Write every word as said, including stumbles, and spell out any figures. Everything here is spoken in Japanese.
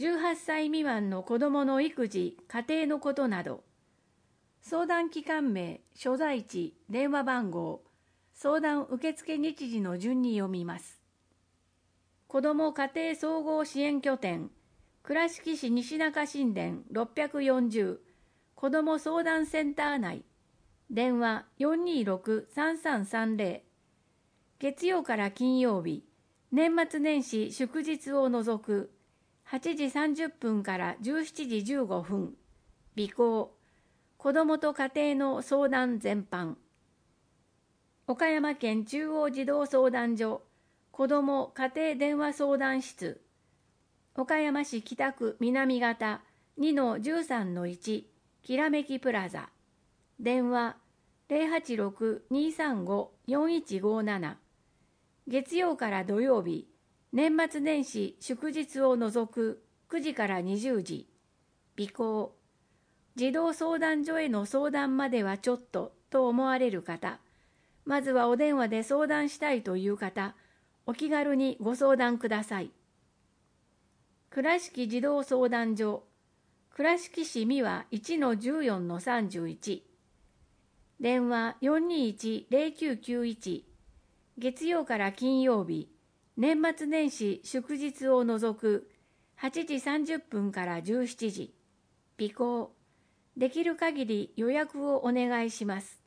じゅうはっさい未満の子どもの育児・家庭のことなど、相談機関名、所在地、電話番号、相談受付日時の順に読みます。子ども家庭総合支援拠点、倉敷市西中新田ろっぴゃくよんじゅう子ども相談センター内、電話 よんにーろくさんさんさんぜろ、月曜から金曜日、年末年始祝日を除くはちじさんじゅっぷんからじゅうしちじじゅうごふん、尾行、子どもと家庭の相談全般。岡山県中央児童相談所子ども家庭電話相談室、岡山市北区南方 にのじゅうさんのいち きらめきプラザ、電話 ゼロはちろく にーさんご よんいちごなな、月曜から土曜日、年末年始祝日を除くくじからにじゅうじ、尾行、児童相談所への相談まではちょっとと思われる方、まずはお電話で相談したいという方、お気軽にご相談ください。倉敷児童相談所、倉敷市三輪 いちのじゅうよんのさんじゅういち、電話 よんにーいちゼロきゅうきゅういち、月曜から金曜日、年末年始祝日を除くはちじさんじゅっぷんからじゅうしちじ、尾行、できる限り予約をお願いします。